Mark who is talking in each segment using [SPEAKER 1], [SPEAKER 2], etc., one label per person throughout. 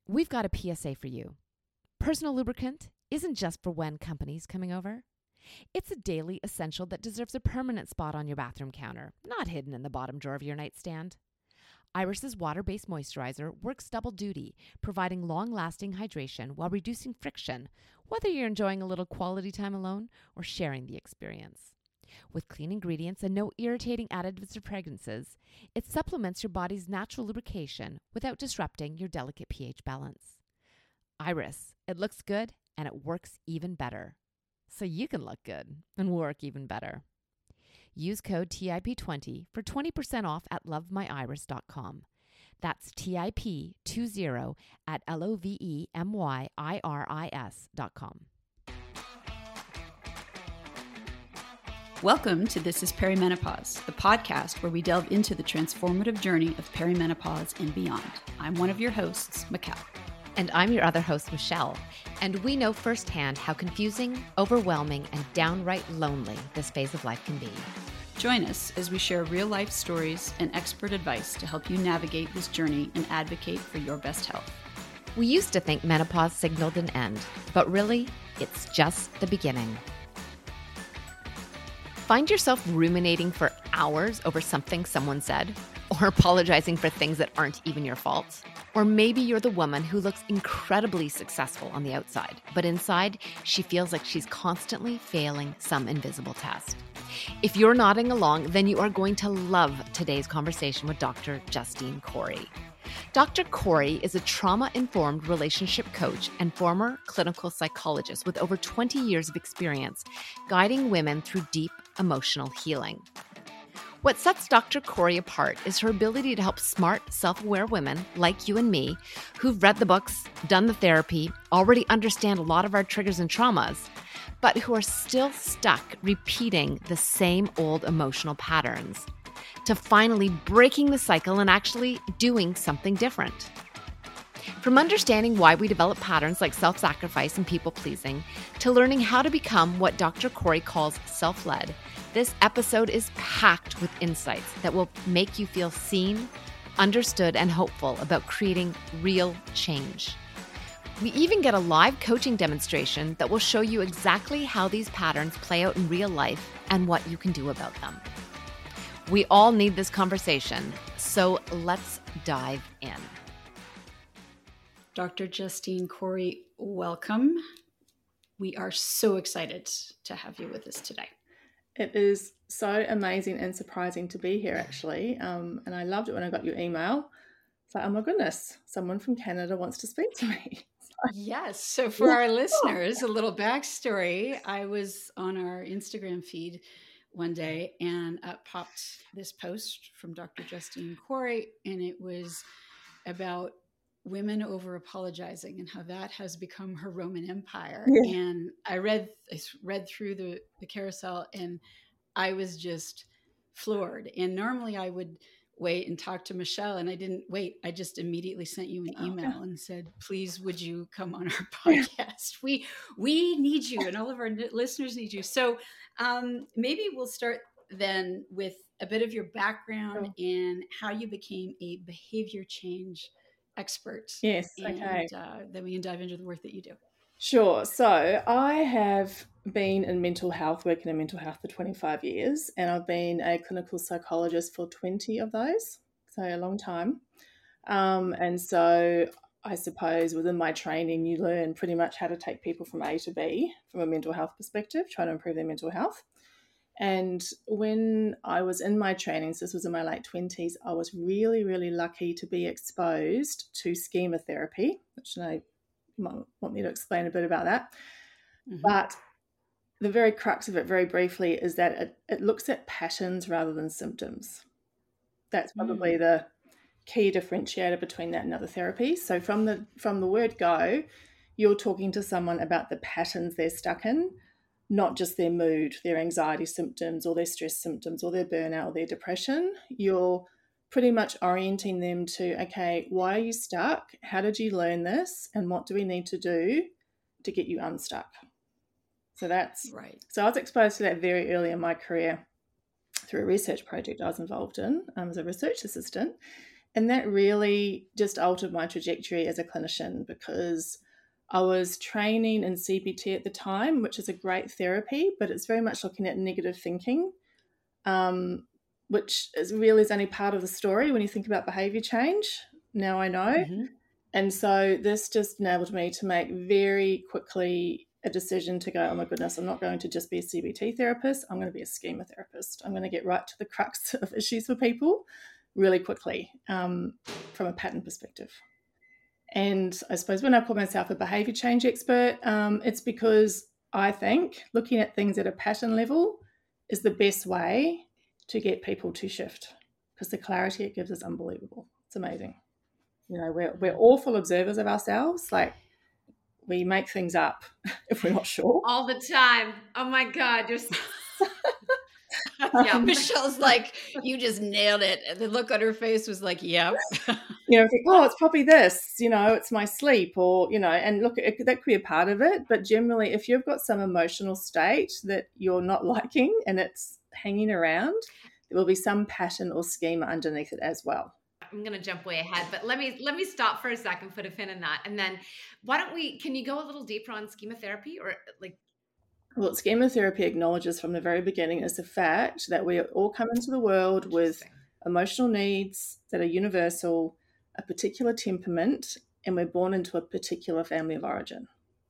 [SPEAKER 1] We've got a PSA for you. Personal lubricant isn't just for when company's coming over. It's a daily essential that deserves a permanent spot on your bathroom counter, not hidden in the bottom drawer of your nightstand. Iris's water-based moisturizer works double duty, providing long-lasting hydration while reducing friction, whether you're enjoying a little quality time alone or sharing the experience. With clean ingredients and no irritating additives or fragrances, it supplements your body's natural lubrication without disrupting your delicate pH balance. Iris, it looks good and it works even better. So you can look good and work even better. Use code TIP20 for 20% off at lovemyiris.com. That's TIP20 at LOVEMYIRIS.com.
[SPEAKER 2] Welcome to This is Perimenopause, the podcast where we delve into the transformative journey of perimenopause and beyond. I'm one of your hosts, Mikkel.
[SPEAKER 1] And I'm your other host, Michelle. And we know firsthand how confusing, overwhelming, and downright lonely this phase of life can be.
[SPEAKER 2] Join us as we share real-life stories and expert advice to help you navigate this journey and advocate for your best health.
[SPEAKER 1] We used to think menopause signaled an end, but really, it's just the beginning. Find yourself ruminating for hours over something someone said, or apologizing for things that aren't even your fault? Or maybe you're the woman who looks incredibly successful on the outside, but inside, she feels like she's constantly failing some invisible test. If you're nodding along, then you are going to love today's conversation with Dr. Justine Corey. Dr. Corey is a trauma-informed relationship coach and former clinical psychologist with over 20 years of experience guiding women through deep emotional healing. What sets Dr. Corey apart is her ability to help smart, self-aware women like you and me who've read the books, done the therapy, already understand a lot of our triggers and traumas, but who are still stuck repeating the same old emotional patterns, to finally breaking the cycle and actually doing something different. From understanding why we develop patterns like self-sacrifice and people-pleasing, to learning how to become what Dr. Corey calls self-led, this episode is packed with insights that will make you feel seen, understood, and hopeful about creating real change. We even get a live coaching demonstration that will show you exactly how these patterns play out in real life and what you can do about them. We all need this conversation, so let's dive in.
[SPEAKER 2] Dr. Justine Corey, welcome. We are so excited to have you with us today.
[SPEAKER 3] It is so amazing and surprising to be here, actually. And I loved it when I got your email. It's like, oh my goodness, someone from Canada wants to speak to me.
[SPEAKER 2] Yes. So for our listeners, a little backstory. I was on our Instagram feed one day and up popped this post from Dr. Justine Corey, and it was about women over apologizing and how that has become her Roman Empire. Yeah. And I read through the carousel and I was just floored. And normally I would wait and talk to Michelle, and I didn't wait. I just immediately sent you an email and said, please, would you come on our podcast? We need you, and all of our listeners need you. So maybe we'll start then with a bit of your background and how you became a behavior change expert.
[SPEAKER 3] Yes,
[SPEAKER 2] okay. Then we can dive into the work that you do.
[SPEAKER 3] Sure. So I have been in mental health, working in mental health for 25 years, and I've been a clinical psychologist for 20 of those, so a long time. And so I suppose within my training, you learn pretty much how to take people from A to B from a mental health perspective, trying to improve their mental health. And when I was in my trainings, this was in my late 20s, I was really, really lucky to be exposed to schema therapy, which I might want me to explain a bit about that. Mm-hmm. But the very crux of it, very briefly, is that it looks at patterns rather than symptoms. That's probably the key differentiator between that and other therapies. So from the word go, you're talking to someone about the patterns they're stuck in, not just their mood, their anxiety symptoms or their stress symptoms or their burnout or their depression. You're pretty much orienting them to, okay, why are you stuck? How did you learn this? And what do we need to do to get you unstuck? So that's right. So I was exposed to that very early in my career through a research project I was involved in as a research assistant. And that really just altered my trajectory as a clinician, because I was training in CBT at the time, which is a great therapy, but it's very much looking at negative thinking, which is only part of the story when you think about behaviour change. Now I know. Mm-hmm. And so this just enabled me to make very quickly a decision to go, oh my goodness, I'm not going to just be a CBT therapist. I'm going to be a schema therapist. I'm going to get right to the crux of issues for people really quickly, from a pattern perspective. And I suppose when I call myself a behaviour change expert, it's because I think looking at things at a pattern level is the best way to get people to shift, because the clarity it gives is unbelievable. It's amazing. You know, we're awful observers of ourselves. Like, we make things up if we're not sure.
[SPEAKER 1] All the time. Oh my God. You're so...
[SPEAKER 2] Yeah, Michelle's like, you just nailed it. And the look on her face was like, yep.
[SPEAKER 3] You know, think, oh, it's probably this, you know, it's my sleep, or, you know, and look, that could be a part of it. But generally, if you've got some emotional state that you're not liking and it's hanging around, there will be some pattern or schema underneath it as well.
[SPEAKER 1] I'm going to jump way ahead, but let me stop for a second, put a pin in that. And then can you go a little deeper on schema therapy, or like?
[SPEAKER 3] Well, schema therapy acknowledges from the very beginning is the fact that we all come into the world with emotional needs that are universal, a particular temperament, and we're born into a particular family of origin.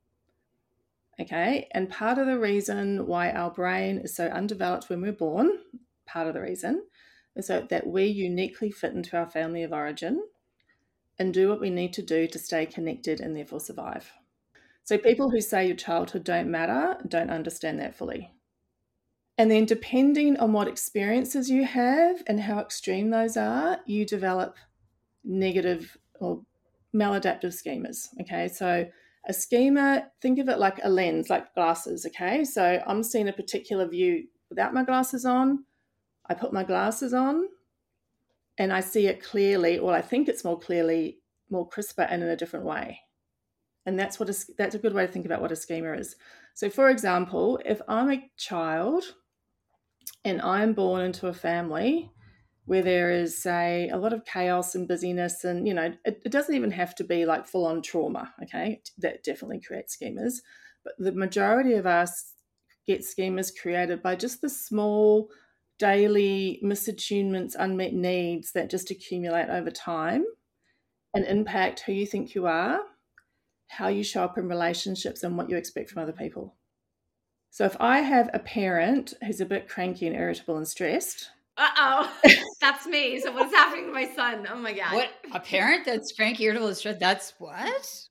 [SPEAKER 3] Okay, and part of the reason why our brain is so undeveloped when we're born, part of the reason, is so that we uniquely fit into our family of origin and do what we need to do to stay connected and therefore survive. So people who say your childhood don't matter don't understand that fully. And then depending on what experiences you have and how extreme those are, you develop negative or maladaptive schemas. Okay, so a schema, think of it like a lens, like glasses. Okay, so I'm seeing a particular view without my glasses on. I put my glasses on and I see it clearly, or I think it's more clearly, more crisper and in a different way. And that's a good way to think about what a schema is. So for example, if I'm a child and I'm born into a family where there is, say, a lot of chaos and busyness, and, you know, it doesn't even have to be like full-on trauma, okay? That definitely creates schemas. But the majority of us get schemas created by just the small daily misattunements, unmet needs that just accumulate over time and impact who you think you are, how you show up in relationships, and what you expect from other people. So if I have a parent who's a bit cranky and irritable and stressed...
[SPEAKER 1] That's me. So what's happening to my son? Oh my God.
[SPEAKER 2] What? A parent that's cranky, irritable, and stressed? That's what?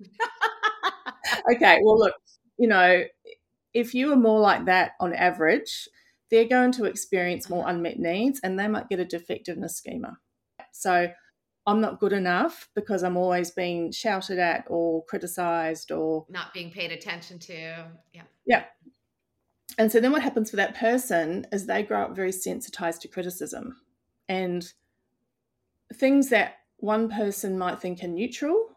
[SPEAKER 3] Okay, well, look, you know, if you are more like that on average, they're going to experience more unmet needs and they might get a defectiveness schema. So I'm not good enough because I'm always being shouted at or criticised or...
[SPEAKER 1] not being paid attention to.
[SPEAKER 3] Yeah. And so then what happens for that person is they grow up very sensitized to criticism, and things that one person might think are neutral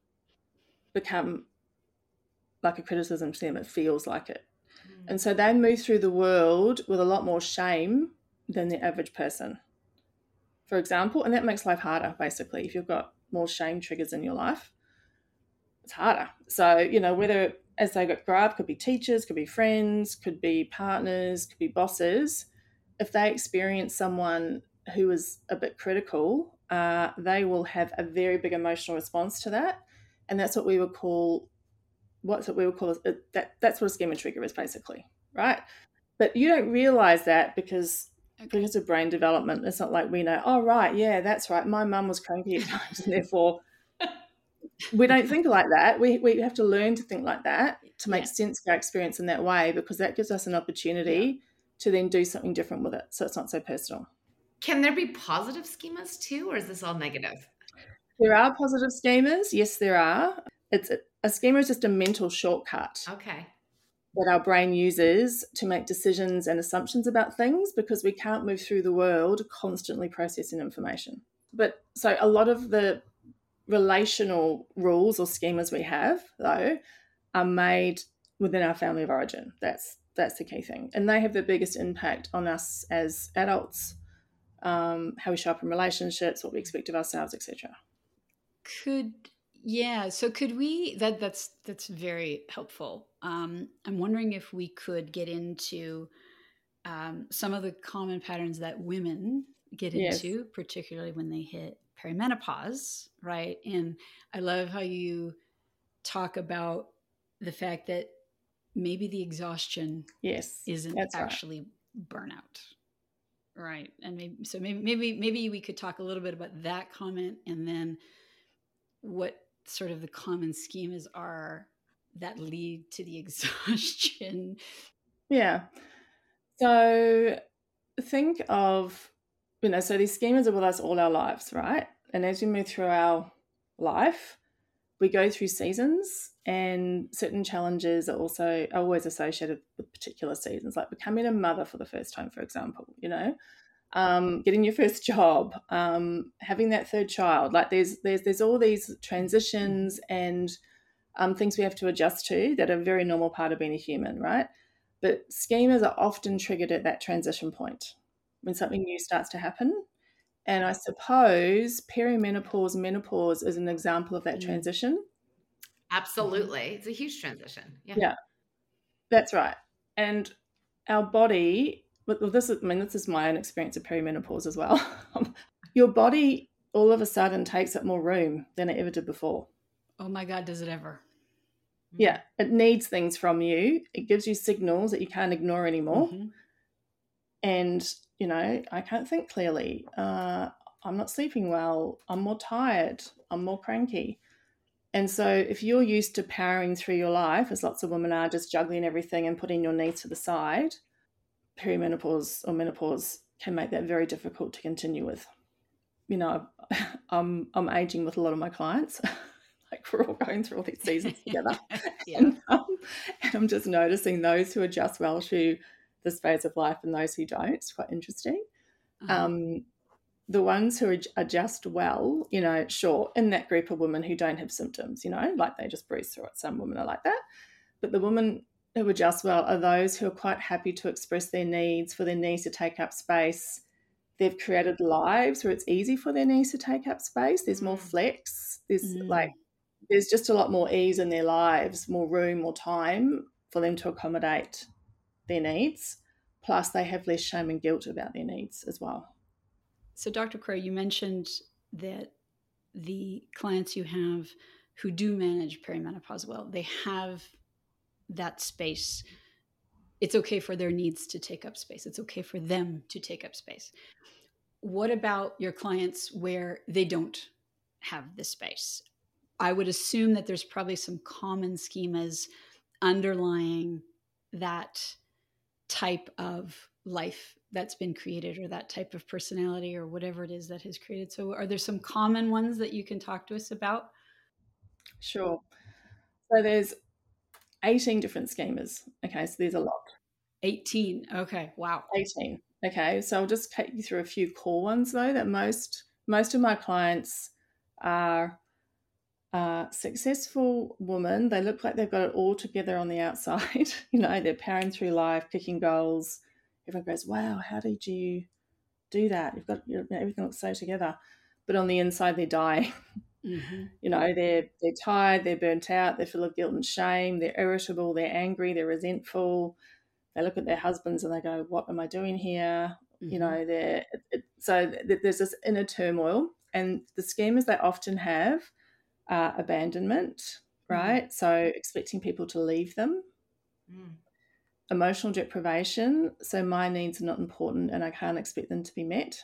[SPEAKER 3] become like a criticism to them. It feels like it. And so they move through the world with a lot more shame than the average person, for example. And that makes life harder, basically. If you've got more shame triggers in your life, it's harder. So, you know, whether as they grow up, could be teachers, could be friends, could be partners, could be bosses. If they experience someone who is a bit critical, they will have a very big emotional response to that. And that's what we would call... that's what a schema trigger is, basically, right? But you don't realize that because of brain development. It's not like we know, oh, right, yeah, that's right, my mum was cranky at times, and therefore we don't think like that. We have to learn to think like that to make sense of our experience in that way, because that gives us an opportunity to then do something different with it, so it's not so personal.
[SPEAKER 1] Can there be positive schemas too, or is this all negative?
[SPEAKER 3] There are positive schemas. Yes, there are. A schema is just a mental shortcut.
[SPEAKER 1] Okay.
[SPEAKER 3] That our brain uses to make decisions and assumptions about things, because we can't move through the world constantly processing information. But so a lot of the relational rules or schemas we have, though, are made within our family of origin. That's the key thing. And they have the biggest impact on us as adults how we show up in relationships, what we expect of ourselves, etc.
[SPEAKER 2] So could we, that's very helpful. I'm wondering if we could get into some of the common patterns that women get
[SPEAKER 3] Yes.
[SPEAKER 2] into, particularly when they hit perimenopause, right? And I love how you talk about the fact that maybe the exhaustion isn't actually burnout, right? And maybe we could talk a little bit about that comment, and then what sort of the common schemas are that lead to the exhaustion.
[SPEAKER 3] Yeah. So think of, so these schemas are with us all our lives, right? And as we move through our life, we go through seasons, and certain challenges are always associated with particular seasons, like becoming a mother for the first time, for example, getting your first job, having that third child. Like there's all these transitions and things we have to adjust to that are a very normal part of being a human, right? But schemas are often triggered at that transition point when something new starts to happen. And I suppose perimenopause, menopause is an example of that transition.
[SPEAKER 1] Absolutely. It's a huge transition.
[SPEAKER 3] Yeah, that's right. And our body, this is my own experience of perimenopause as well. Your body all of a sudden takes up more room than it ever did before.
[SPEAKER 2] Oh my God, does it ever?
[SPEAKER 3] Yeah, it needs things from you. It gives you signals that you can't ignore anymore. Mm-hmm. And, I can't think clearly. I'm not sleeping well. I'm more tired. I'm more cranky. And so if you're used to powering through your life, as lots of women are, just juggling everything and putting your needs to the side, perimenopause or menopause can make that very difficult to continue with. I'm aging with a lot of my clients. Like we're all going through all these seasons together. And I'm just noticing those who adjust well to this phase of life and those who don't. It's quite interesting. The ones who adjust well, sure, in that group of women who don't have symptoms, like they just breeze through it. Some women are like that. But the women who adjust well are those who are quite happy to express their needs, for their needs to take up space. They've created lives where it's easy for their needs to take up space. There's more flex. There's just a lot more ease in their lives, more room, more time for them to accommodate their needs. Plus, they have less shame and guilt about their needs as well.
[SPEAKER 2] So, Dr. Crow, you mentioned that the clients you have who do manage perimenopause well, they have that space. It's okay for their needs to take up space. It's okay for them to take up space. What about your clients where they don't have the space? I would assume that there's probably some common schemas underlying that type of life that's been created, or that type of personality, or whatever it is that has created. So are there some common ones that you can talk to us about?
[SPEAKER 3] Sure. So there's 18 different schemas. Okay, so there's a lot.
[SPEAKER 2] 18. Okay, wow.
[SPEAKER 3] 18. Okay, so I'll just take you through a few core ones, though, that most of my clients are successful women. They look like they've got it all together on the outside. They're powering through life, kicking goals. Everyone goes, wow, how did you do that? You've got everything looks so together. But on the inside, they're dying. Mm-hmm. They're tired, they're burnt out, they're full of guilt and shame, they're irritable, they're angry, they're resentful. They look at their husbands and they go, what am I doing here? Mm-hmm. So there's this inner turmoil. And the schemas they often have are abandonment, right? Mm. So expecting people to leave them. Mm. Emotional deprivation, so my needs are not important and I can't expect them to be met.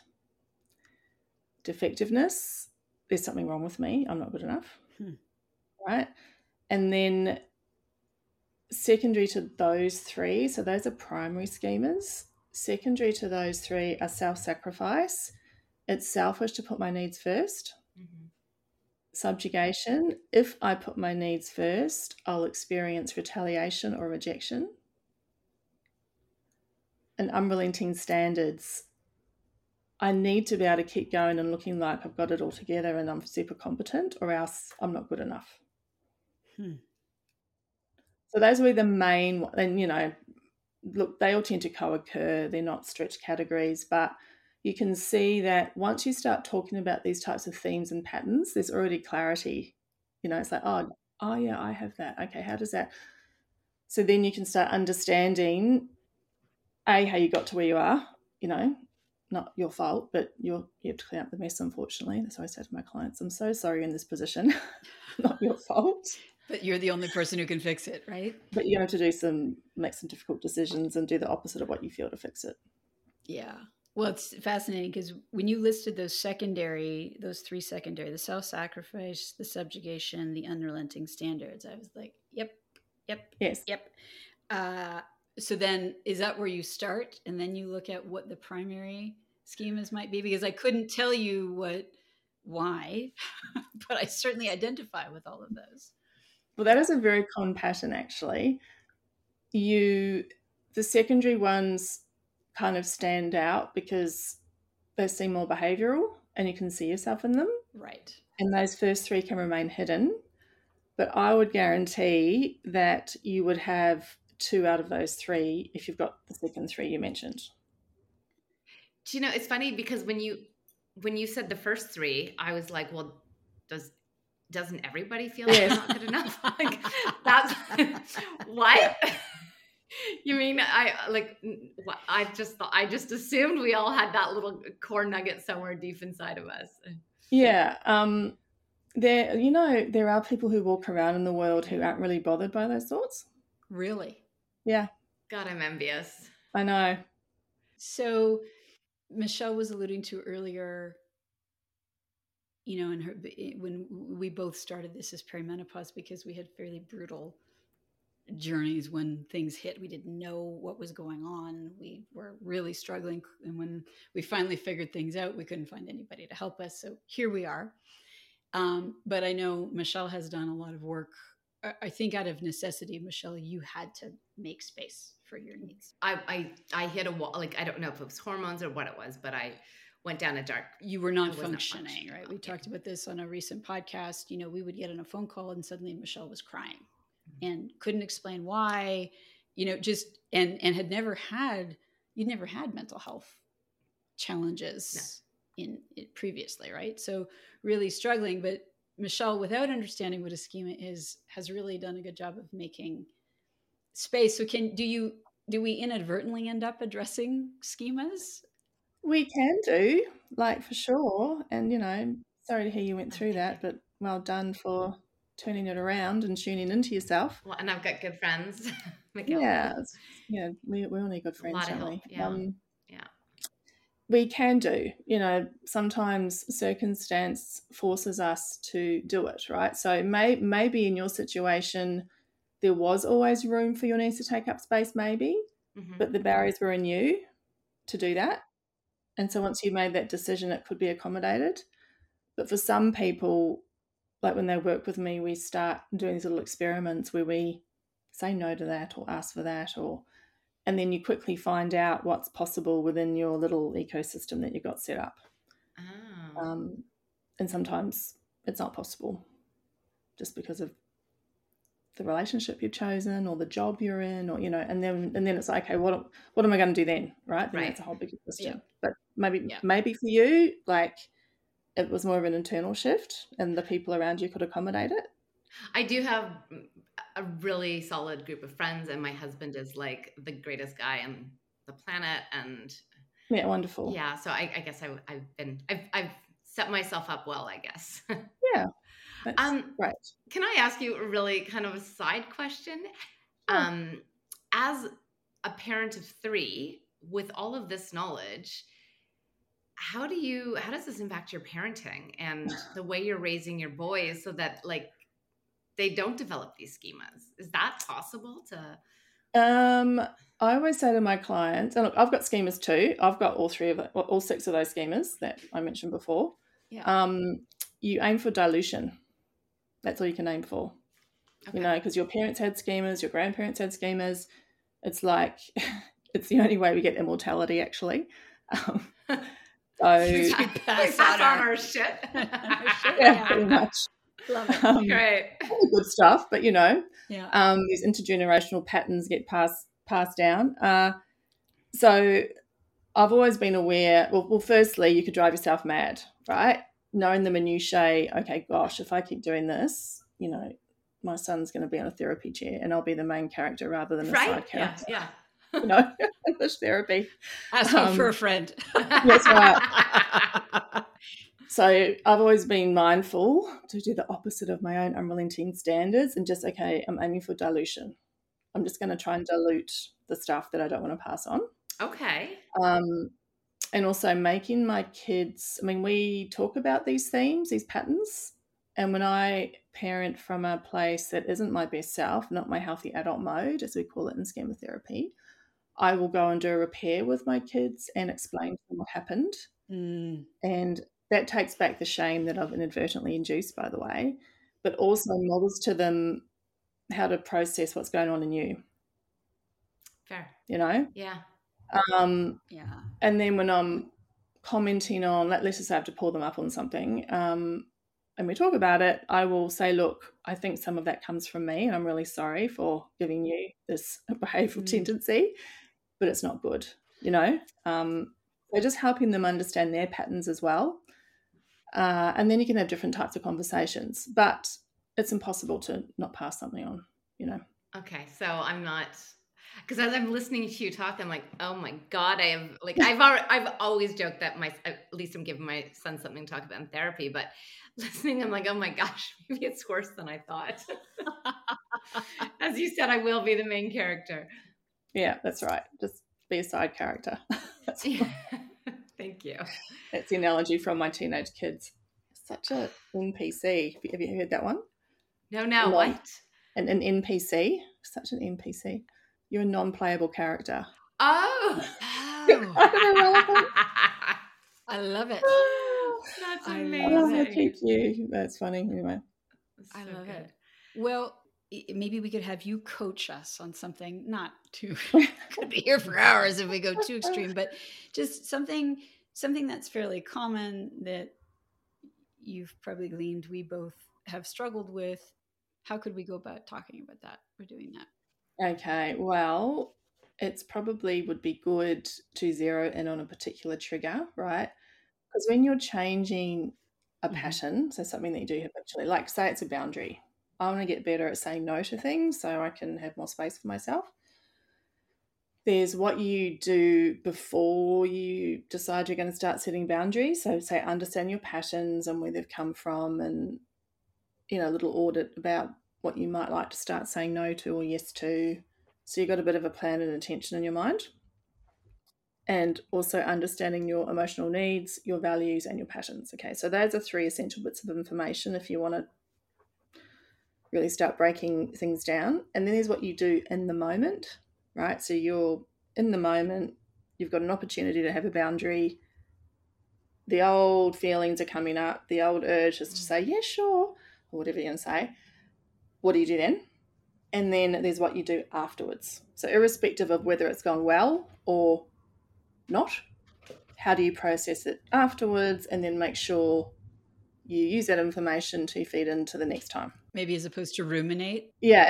[SPEAKER 3] Defectiveness, there's something wrong with me, I'm not good enough, right? And then secondary to those three, so those are primary schemas. Secondary to those three are self-sacrifice. It's selfish to put my needs first. Mm-hmm. Subjugation, if I put my needs first, I'll experience retaliation or rejection. And unrelenting standards, I need to be able to keep going and looking like I've got it all together and I'm super competent, or else I'm not good enough. So those will be the main, and look, they all tend to co-occur. They're not strict categories, but you can see that once you start talking about these types of themes and patterns, there's already clarity. It's like, oh yeah, I have that. Okay, how does that? So then you can start understanding, how you got to where you are, not your fault, but you have to clean up the mess, unfortunately. That's what I say to my clients. I'm so sorry you're in this position. Not your fault.
[SPEAKER 2] But you're the only person who can fix it, right?
[SPEAKER 3] But you have to make some difficult decisions and do the opposite of what you feel to fix it.
[SPEAKER 2] Yeah. Well, it's fascinating because when you listed those three secondary, the self-sacrifice, the subjugation, the unrelenting standards, I was like, yep.
[SPEAKER 3] Yes.
[SPEAKER 2] Yep. So then is that where you start? And then you look at what the primary schemas might be? Because I couldn't tell you why, but I certainly identify with all of those.
[SPEAKER 3] Well, that is a very common pattern, actually. The secondary ones kind of stand out because they seem more behavioural and you can see yourself in them.
[SPEAKER 2] Right.
[SPEAKER 3] And those first three can remain hidden. But I would guarantee that you would have 2 out of those 3 if you've got the second 3 you mentioned.
[SPEAKER 1] Do you know, it's funny because when you said the first 3, I was like, well, doesn't everybody feel like they're not good enough? Like, that's what? You mean I just assumed we all had that little core nugget somewhere deep inside of us.
[SPEAKER 3] Yeah. There are people who walk around in the world who aren't really bothered by those thoughts.
[SPEAKER 2] Really?
[SPEAKER 3] Yeah.
[SPEAKER 1] God, I'm envious.
[SPEAKER 3] I know.
[SPEAKER 2] So Michelle was alluding to earlier, when we both started this as perimenopause, because we had fairly brutal journeys when things hit. We didn't know what was going on. We were really struggling. And when we finally figured things out, we couldn't find anybody to help us. So here we are. But I know Michelle has done a lot of work. I think out of necessity, Michelle, you had to make space for your needs.
[SPEAKER 1] I hit a wall. Like, I don't know if it was hormones or what it was, but I went down a dark.
[SPEAKER 2] You were not functioning, right? We talked about this on a recent podcast. We would get on a phone call and suddenly Michelle was crying and couldn't explain why, just, and had never had mental health challenges in it previously. Right. So really struggling, but Michelle, without understanding what a schema is, has really done a good job of making space. So do we inadvertently end up addressing schemas?
[SPEAKER 3] We can do, for sure. And, sorry to hear you went through that, but well done for turning it around and tuning into yourself.
[SPEAKER 1] Well, and I've got good friends.
[SPEAKER 3] Yeah. We all need good friends, don't we?
[SPEAKER 1] Yeah.
[SPEAKER 3] We can do, sometimes circumstance forces us to do it, right? So maybe in your situation, there was always room for your needs to take up space, maybe, but the barriers were in you to do that. And so once you made that decision, it could be accommodated. But for some people, like when they work with me, we start doing these little experiments where we say no to that or ask for that, and then you quickly find out what's possible within your little ecosystem that you got set up.
[SPEAKER 1] Oh.
[SPEAKER 3] And sometimes it's not possible just because of the relationship you've chosen or the job you're in, or and then it's like, okay, what am I going to do then, right? Then it's a whole big question. But maybe for you, it was more of an internal shift and the people around you could accommodate it.
[SPEAKER 1] I do have a really solid group of friends, and my husband is like the greatest guy on the planet. And
[SPEAKER 3] yeah, wonderful.
[SPEAKER 1] Yeah. So I guess I've set myself up well, I guess.
[SPEAKER 3] Yeah. Right.
[SPEAKER 1] Can I ask you a really kind of a side question? Sure. As a parent of 3, with all of this knowledge, how does this impact your parenting and the way you're raising your boys so that they don't develop these schemas? Is that possible to?
[SPEAKER 3] I always say to my clients, and look, I've got schemas too. I've got all 6 of those schemas that I mentioned before.
[SPEAKER 2] Yeah.
[SPEAKER 3] You aim for dilution. That's all you can aim for. Okay. Because your parents had schemas, your grandparents had schemas. It's like, it's the only way we get immortality, actually. So
[SPEAKER 1] we pass on our shit.
[SPEAKER 3] Yeah, pretty much.
[SPEAKER 2] Love it.
[SPEAKER 1] Great.
[SPEAKER 3] Good stuff, but these intergenerational patterns get passed down. So I've always been aware, well, firstly, you could drive yourself mad, right? Knowing the minutiae, okay, gosh, if I keep doing this, my son's going to be on a therapy chair and I'll be the main character rather than a side character.
[SPEAKER 2] Yeah.
[SPEAKER 3] English therapy.
[SPEAKER 2] Ask for a friend.
[SPEAKER 3] That's right. So I've always been mindful to do the opposite of my own unrelenting standards and just, okay, I'm aiming for dilution. I'm just going to try and dilute the stuff that I don't want to pass on.
[SPEAKER 1] Okay.
[SPEAKER 3] And also making my kids, we talk about these themes, these patterns. And when I parent from a place that isn't my best self, not my healthy adult mode, as we call it in schema therapy, I will go and do a repair with my kids and explain to them what happened. And that takes back the shame that I've inadvertently induced, by the way, but also models to them how to process what's going on in you.
[SPEAKER 1] Fair.
[SPEAKER 3] Yeah.
[SPEAKER 2] Yeah.
[SPEAKER 3] And then when I'm commenting on, let's just say I have to pull them up on something, and we talk about it, I will say, look, I think some of that comes from me and I'm really sorry for giving you this behavioural tendency, but it's not good, So just helping them understand their patterns as well. And then you can have different types of conversations, but it's impossible to not pass something on,
[SPEAKER 1] Okay, so I'm not, because as I'm listening to you talk, I'm like, oh my God, I've always joked that at least I'm giving my son something to talk about in therapy, but listening, I'm like, oh my gosh, maybe it's worse than I thought. As you said, I will be the main character.
[SPEAKER 3] Yeah, that's right. Just be a side character. That's
[SPEAKER 1] right. Thank you.
[SPEAKER 3] That's the analogy from my teenage kids. Such a NPC. Have you heard that one?
[SPEAKER 1] No, what?
[SPEAKER 3] An NPC. Such an NPC. You're a non-playable character.
[SPEAKER 1] Oh.
[SPEAKER 2] I love it.
[SPEAKER 1] That's amazing.
[SPEAKER 3] I love it. Thank you. That's funny. Anyway.
[SPEAKER 2] I love it. Well, maybe we could have you coach us on something, not too, could be here for hours if we go too extreme, but just something that's fairly common that you've probably gleaned we both have struggled with. How could we go about talking about that or doing that?
[SPEAKER 3] Okay, well, it's probably would be good to zero in on a particular trigger, right? Because when you're changing a pattern, so something that you do habitually, like say it's a boundary, I want to get better at saying no to things so I can have more space for myself. There's what you do before you decide you're going to start setting boundaries. So say understand your patterns and where they've come from, and a little audit about what you might like to start saying no to or yes to. So you've got a bit of a plan and intention in your mind. And also understanding your emotional needs, your values, and your patterns. Okay, so those are 3 essential bits of information if you want to really start breaking things down. And then there's what you do in the moment, right? So you're in the moment, you've got an opportunity to have a boundary. The old feelings are coming up. The old urge is to say, yeah, sure, or whatever you're going to say. What do you do then? And then there's what you do afterwards. So irrespective of whether it's gone well or not, how do you process it afterwards and then make sure you use that information to feed into the next time?
[SPEAKER 2] Maybe as opposed to ruminate?
[SPEAKER 3] Yeah.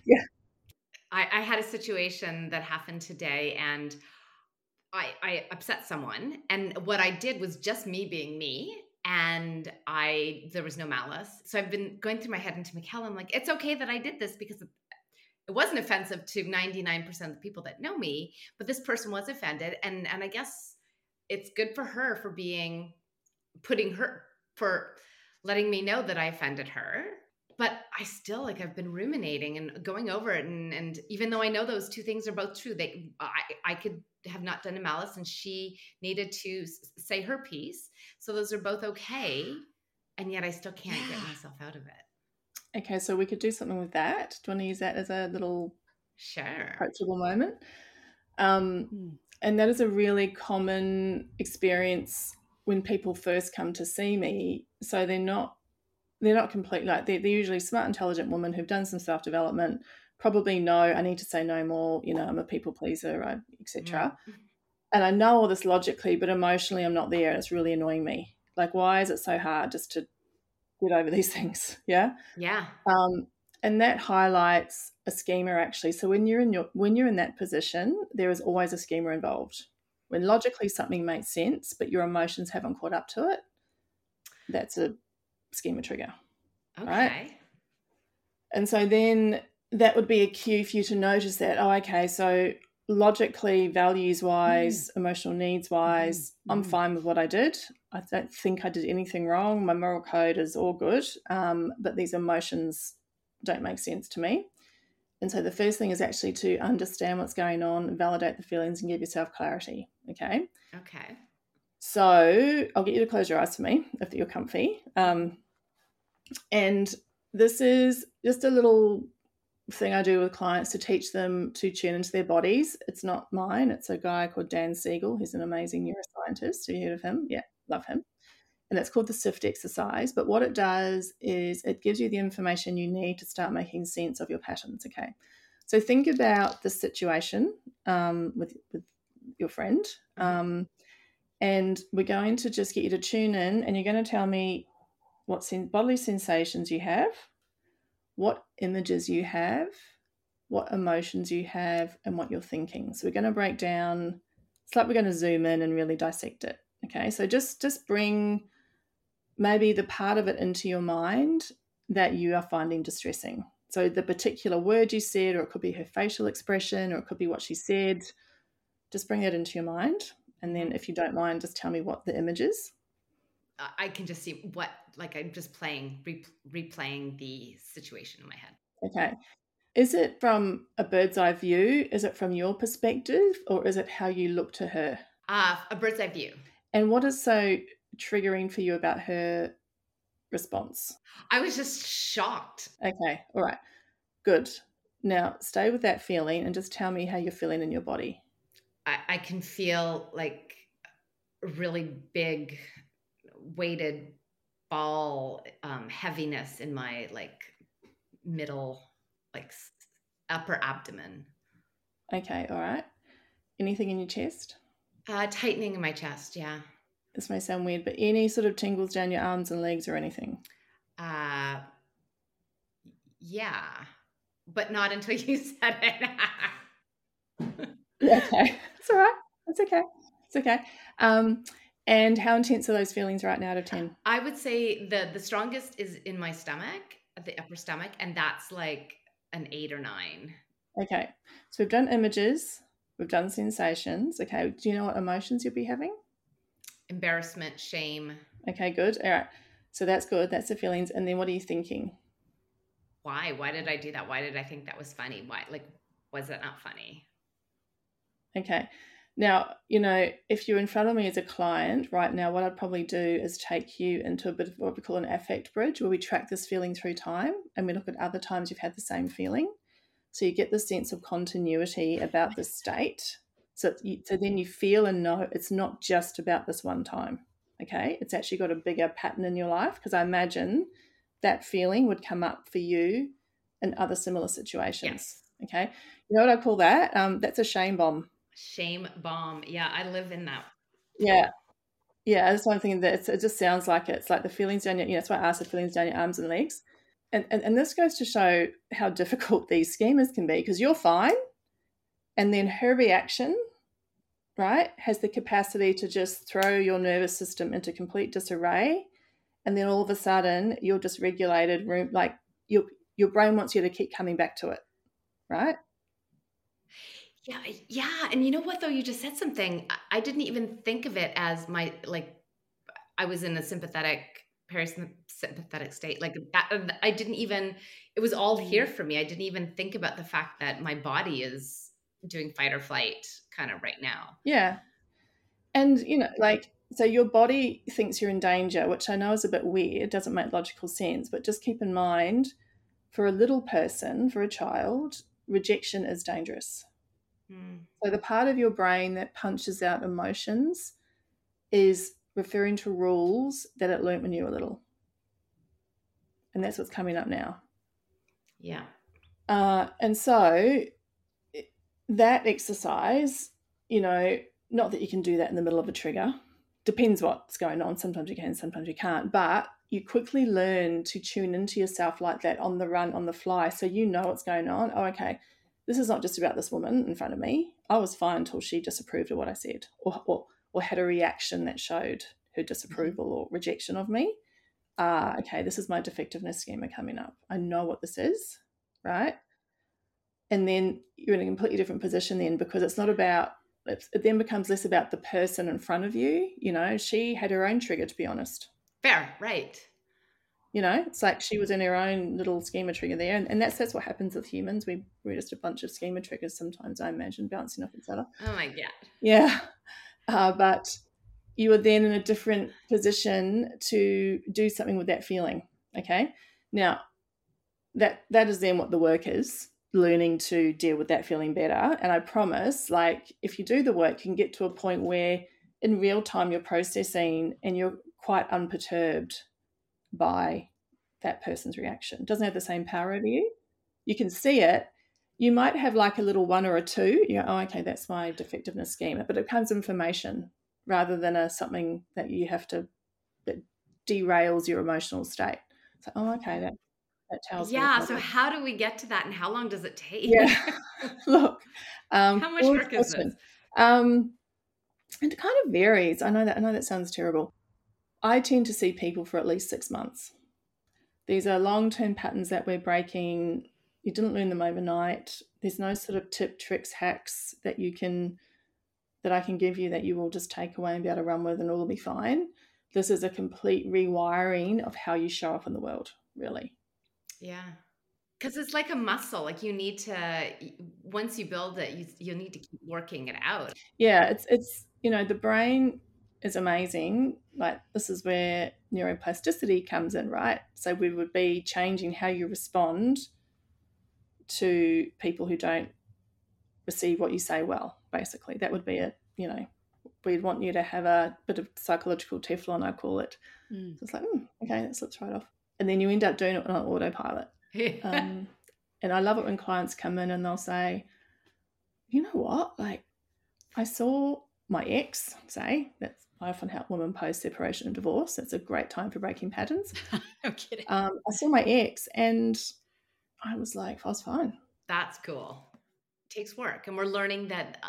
[SPEAKER 1] I had a situation that happened today and I upset someone. And what I did was just me being me. And there was no malice. So I've been going through my head into Mikkel. I'm like, it's okay that I did this because it wasn't offensive to 99% of the people that know me, but this person was offended. And I guess it's good for her for for letting me know that I offended her. But I still I've been ruminating and going over it. And even though I know those 2 things are both true, I could have not done a malice and she needed to say her piece. So those are both okay. And yet I still can't get myself out of it.
[SPEAKER 3] Okay, so we could do something with that. Do you want to use that as a little approachable moment? And that is a really common experience when people first come to see me. So they're not completely they're usually smart, intelligent women who've done some self-development, probably know I need to say no more, I'm a people pleaser, etc. And I know all this logically, but emotionally I'm not there and it's really annoying me. Like, why is it so hard just to get over these things? Yeah. And that highlights a schema actually. So when you're in that position, there is always a schema involved. When logically something makes sense, but your emotions haven't caught up to it, that's a schema trigger.
[SPEAKER 1] Okay.
[SPEAKER 3] Right? And so then that would be a cue for you to notice that, oh, okay, so logically, values-wise, emotional needs-wise, I'm fine with what I did. I don't think I did anything wrong. My moral code is all good, but these emotions don't make sense to me. And so the first thing is actually to understand what's going on, validate the feelings, and give yourself clarity, okay?
[SPEAKER 1] Okay.
[SPEAKER 3] So I'll get you to close your eyes for me if you're comfy. And this is just a little thing I do with clients to teach them to tune into their bodies. It's not mine. It's a guy called Dan Siegel. He's an amazing neuroscientist. Have you heard of him? Yeah, love him. And it's called the SIFT exercise. But what it does is it gives you the information you need to start making sense of your patterns, okay? So think about the situation with your friend. And we're going to just get you to tune in, and you're going to tell me what bodily sensations you have, what images you have, what emotions you have, and what you're thinking. So we're going to break down, it's like we're going to zoom in and really dissect it. Okay, so just bring maybe the part of it into your mind that you are finding distressing. So the particular word you said, or it could be her facial expression, or it could be what she said, just bring that into your mind. And then if you don't mind, just tell me what the image is.
[SPEAKER 1] I can just see what, like I'm just replaying the situation in my head.
[SPEAKER 3] Okay. Is it from a bird's eye view? Is it from your perspective, or is it how you look to her?
[SPEAKER 1] A bird's eye view.
[SPEAKER 3] And what is so triggering for you about her response?
[SPEAKER 1] I was just shocked.
[SPEAKER 3] Okay. All right. Good. Now stay with that feeling and just tell me how you're feeling in your body.
[SPEAKER 1] I can feel like a really big weighted ball, heaviness in my like middle, like upper abdomen.
[SPEAKER 3] Okay. All right. Anything in your chest?
[SPEAKER 1] Tightening in my chest. Yeah.
[SPEAKER 3] This may sound weird, but any sort of tingles down your arms and legs or anything?
[SPEAKER 1] Yeah, but not until you said it.
[SPEAKER 3] Okay. It's all right. It's okay. It's okay. And how intense are those feelings right now out of 10?
[SPEAKER 1] I would say the strongest is in my stomach, the upper stomach, and that's like an 8 or 9.
[SPEAKER 3] Okay. So we've done images, we've done sensations. Okay. Do you know what emotions you'll be having?
[SPEAKER 1] Embarrassment, shame.
[SPEAKER 3] Okay, good. All right. So that's good. That's the feelings. And then what are you thinking?
[SPEAKER 1] Why? Why did I do that? Why did I think that was funny? Why? Like, was that not funny?
[SPEAKER 3] Okay. Now, if you're in front of me as a client right now, what I'd probably do is take you into a bit of what we call an affect bridge, where we track this feeling through time and we look at other times you've had the same feeling. So you get the sense of continuity about the state. So then you feel and know it's not just about this one time. Okay. It's actually got a bigger pattern in your life, because I imagine that feeling would come up for you in other similar situations.
[SPEAKER 1] Yes.
[SPEAKER 3] Okay. You know what I call that? That's a shame bomb.
[SPEAKER 1] Shame bomb. Yeah, I live in that.
[SPEAKER 3] Yeah. Yeah, that's one thing that it just sounds like it's like the feelings down your, that's why I asked the feelings down your arms and legs. And this goes to show how difficult these schemas can be, because you're fine. And then her reaction, right, has the capacity to just throw your nervous system into complete disarray. And then all of a sudden you're just regulated, like your brain wants you to keep coming back to it, right?
[SPEAKER 1] Yeah. And you know what, though? You just said something. I didn't even think of it as I was in a parasympathetic state. Like that, I didn't even, it was all here for me. I didn't even think about the fact that my body is doing fight or flight kind of right now.
[SPEAKER 3] Yeah. And, so your body thinks you're in danger, which I know is a bit weird, doesn't make logical sense, but just keep in mind, for a little person, for a child, rejection is dangerous. So the part of your brain that punches out emotions is referring to rules that it learnt when you were little. And that's what's coming up now.
[SPEAKER 1] Yeah.
[SPEAKER 3] And so that exercise, not that you can do that in the middle of a trigger. Depends what's going on. Sometimes you can, sometimes you can't. But you quickly learn to tune into yourself like that on the run, on the fly. So you know what's going on. Oh, okay. this is not just about this woman in front of me. I was fine until she disapproved of what I said or had a reaction that showed her disapproval or rejection of me. Okay, this is my defectiveness schema coming up. I know what this is, right? And then you're in a completely different position then, because it's not about, it then becomes less about the person in front of you. You know, she had her own trigger, to be honest.
[SPEAKER 1] Fair, right.
[SPEAKER 3] You know, it's like she was in her own little schema trigger there. And that's what happens with humans. We're just a bunch of schema triggers sometimes, I imagine, bouncing off each other.
[SPEAKER 1] Oh my God.
[SPEAKER 3] Yeah. But you are then in a different position to do something with that feeling. Okay. Now, that is then what the work is, learning to deal with that feeling better. And I promise, like, if you do the work, you can get to a point where in real time you're processing and you're quite unperturbed by that person's reaction. It doesn't have the same power over you. You can see it. You might have like a little 1 or a 2. You go, oh, okay, that's my defectiveness schema. But it becomes information rather than something that you have to, that derails your emotional state. So, oh, okay, that tells me.
[SPEAKER 1] Yeah, so how do we get to that and how long does it take?
[SPEAKER 3] Yeah, look.
[SPEAKER 1] How much work is this?
[SPEAKER 3] It kind of varies. I know that sounds terrible. I tend to see people for at least 6 months. These are long-term patterns that we're breaking. You didn't learn them overnight. There's no sort of tip, tricks, hacks that I can give you that you will just take away and be able to run with and all will be fine. This is a complete rewiring of how you show up in the world, really.
[SPEAKER 1] Yeah. Because it's like a muscle. Like you need to, once you build it, you need to keep working it out.
[SPEAKER 3] Yeah, it's the brain is amazing. Like this is where neuroplasticity comes in, right? So we would be changing how you respond to people who don't receive what you say well, basically. That would be it. We'd want you to have a bit of psychological Teflon, I call it. So it's like, okay, that slips right off. And then you end up doing it on autopilot. And I love it when clients come in and they'll say, you know what, like I saw my ex, say, that's, I often help women post-separation and divorce. That's a great time for breaking patterns.
[SPEAKER 1] No kidding.
[SPEAKER 3] I saw my ex and I was like, I was fine.
[SPEAKER 1] That's cool. It takes work. And we're learning that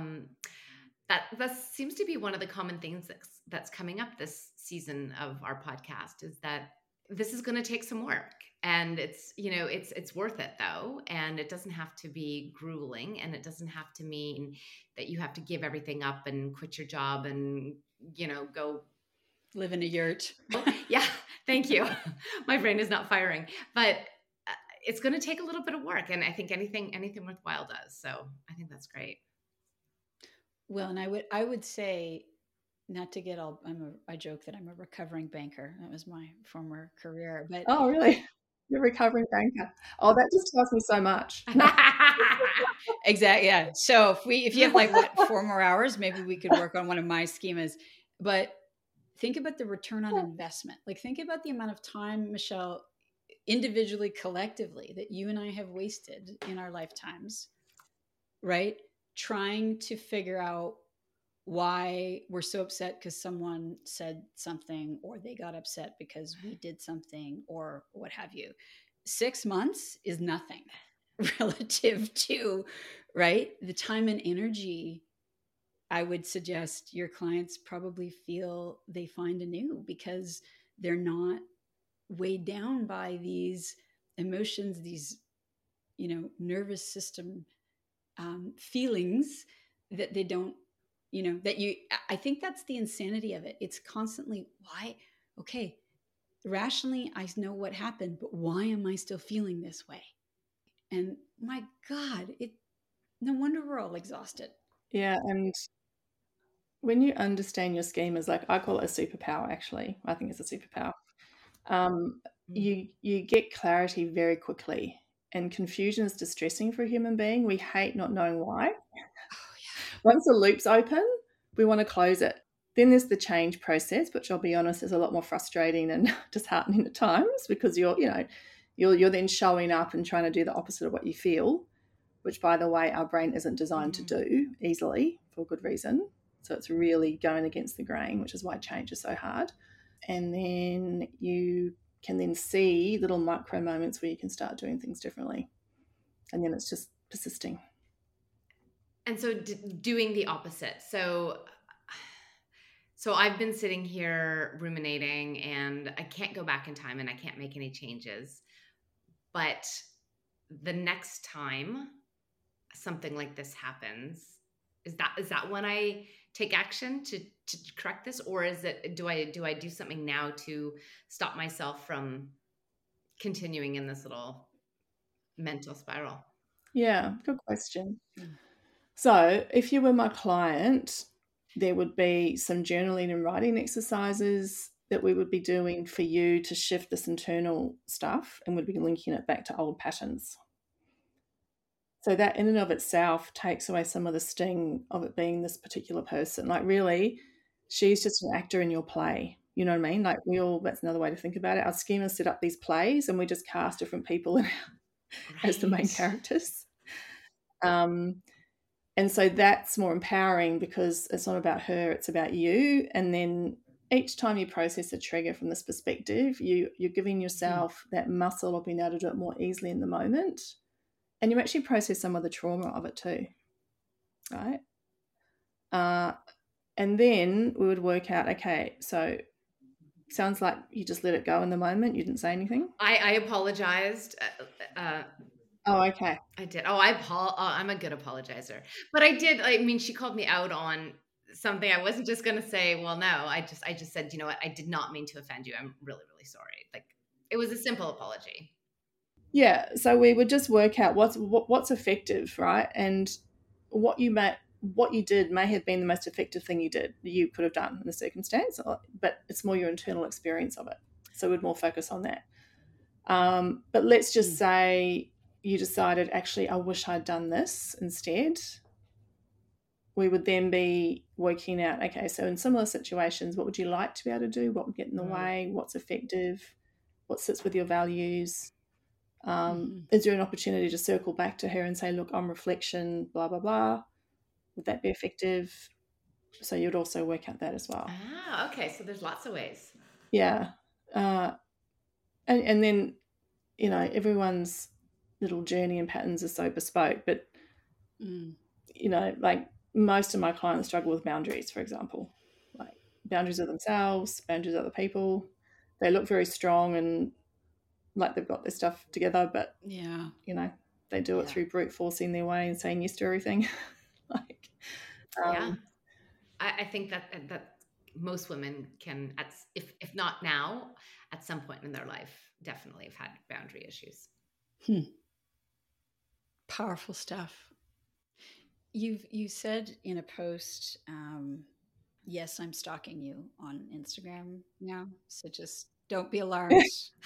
[SPEAKER 1] that seems to be one of the common things that's coming up this season of our podcast is that this is going to take some work. And it's worth it though. And it doesn't have to be grueling, and it doesn't have to mean that you have to give everything up and quit your job and, go
[SPEAKER 2] live in a yurt.
[SPEAKER 1] Yeah. Thank you. My brain is not firing, but it's going to take a little bit of work. And I think anything worthwhile does. So I think that's great.
[SPEAKER 2] Well, and I would say, not to get all, I joke that I'm a recovering banker. That was my former career. But
[SPEAKER 3] oh, really? You're a recovering banker. Oh, that just tells me so much.
[SPEAKER 2] Exactly. Yeah. So if you have like 4 more hours, maybe we could work on one of my schemas. But think about the return on investment. Like think about the amount of time, Michelle, individually, collectively, that you and I have wasted in our lifetimes, right? Trying to figure out why we're so upset because someone said something, or they got upset because we did something, or what have you. 6 months is nothing relative to, right? The time and energy. I would suggest your clients probably feel they find anew because they're not weighed down by these emotions, these, nervous system feelings that they don't, I think that's the insanity of it. It's constantly why, okay, rationally, I know what happened, but why am I still feeling this way? And my God, no wonder we're all exhausted.
[SPEAKER 3] Yeah. And when you understand your schemas, like I call it a superpower, actually, I think it's a superpower. You get clarity very quickly, and confusion is distressing for a human being. We hate not knowing why. Once the loop's open, we want to close it. Then there's the change process, which I'll be honest is a lot more frustrating and disheartening at times because you're then showing up and trying to do the opposite of what you feel, which, by the way, our brain isn't designed to do easily for good reason. So it's really going against the grain, which is why change is so hard. And then you can then see little micro moments where you can start doing things differently. And then it's just persisting.
[SPEAKER 1] And so doing the opposite. So I've been sitting here ruminating, and I can't go back in time and I can't make any changes. But the next time something like this happens, is that when I take action to correct this, or is it do I do something now to stop myself from continuing in this little mental spiral?
[SPEAKER 3] Yeah, good question. So if you were my client, there would be some journaling and writing exercises that we would be doing for you to shift this internal stuff, and we'd be linking it back to old patterns. So that in and of itself takes away some of the sting of it being this particular person. Like, really, she's just an actor in your play. You know what I mean? Like, that's another way to think about it. Our schemers set up these plays and we just cast different people as the main characters. And so that's more empowering because it's not about her, it's about you. And then each time you process a trigger from this perspective, you're giving yourself that muscle of being able to do it more easily in the moment. And you actually process some of the trauma of it too, right? And then we would work out, okay, so sounds like you just let it go in the moment. You didn't say anything.
[SPEAKER 1] I apologized.
[SPEAKER 3] Oh, okay.
[SPEAKER 1] I did. I'm a good apologizer. But I did. I mean, she called me out on something. I wasn't just going to say, well, no. I just said, you know what? I did not mean to offend you. I'm really, really sorry. Like, it was a simple apology.
[SPEAKER 3] Yeah. So we would just work out what's effective, right? And what you did may have been the most effective thing you could have done in the circumstance, but it's more your internal experience of it. So we'd more focus on that. But let's just say you decided, actually, I wish I'd done this instead. We would then be working out, okay, so in similar situations, what would you like to be able to do? What would get in the way? What's effective? What sits with your values? Is there an opportunity to circle back to her and say, look, on reflection, blah, blah, blah. Would that be effective? So you'd also work out that as well.
[SPEAKER 1] Ah, okay. So there's lots of ways.
[SPEAKER 3] Yeah. And then, you know, everyone's little journey and patterns are so bespoke, but, you know, like most of my clients struggle with boundaries, for example, like boundaries of themselves, boundaries of other people. They look very strong and like they've got their stuff together, but, you know, they do it through brute forcing their way and saying yes to everything.
[SPEAKER 1] I think that most women can, if not now, at some point in their life, definitely have had boundary issues.
[SPEAKER 2] Powerful stuff. You said in a post, yes, I'm stalking you on Instagram now, so just don't be alarmed.